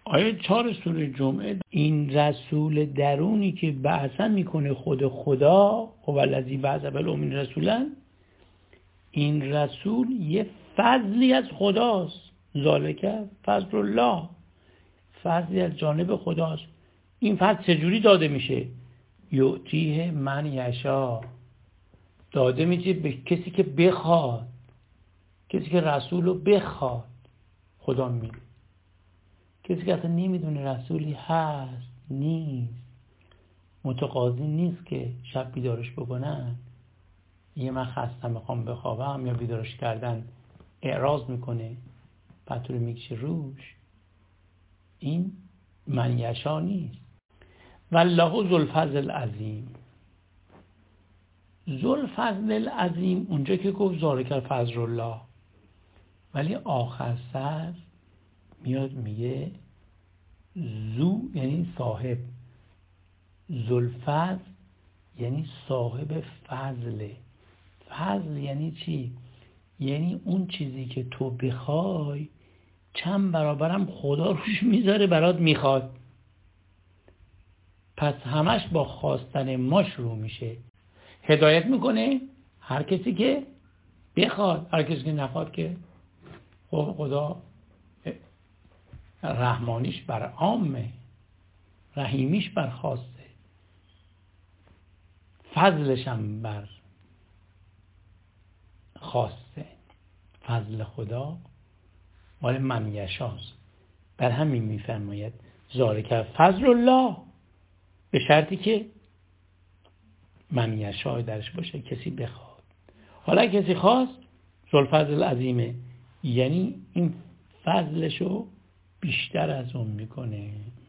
آیه 4 سوره جمعه، این رسول درونی که بعثا میکنه خود خدا هو الذی بعث بالامین رسولا، این رسول یه فضلی از خداست. ذالک فضل الله، فضلی از جانب خداست. این فضل چجوری داده میشه؟ یعطیه من یشا، داده میشه به کسی که بخواد، کسی که رسول رو بخواد خدا میده. کسی که اصلا نمیدونه رسولی هست نیست، متقاضی نیست که شب بیدارش بکنن، یه من خستم میخوام بخوابم، یا بیدارش کردن اعراض میکنه پتو رو میکشه روش، این من یشا نیست. والله ذوالفضل العظیم. ذوالفضل العظیم اونجا که گفت ذالک فضل الله، ولی آخر سر میاد میگه ذو یعنی صاحب، ذوالفضل یعنی صاحب فضله. فضل یعنی چی؟ یعنی اون چیزی که تو بخوای چند برابرم خدا روش میذاره برات میخواد. پس همش با خواستن ما شروع میشه. هدایت میکنه هر کسی که بخواد، هر کسی که نخواد که خدا رحمانیش بر عامه، رحیمیش بر خاصه، فضلش هم بر خاصه. فضل خدا مال من یشاست. بر همین میفرماید ذالک فضل الله، به شرطی که من یشا درش باشه، کسی بخواد. حالا کسی خواست ذوالفضل العظیمه، یعنی این فضلشو بیشتر از اون میکنه.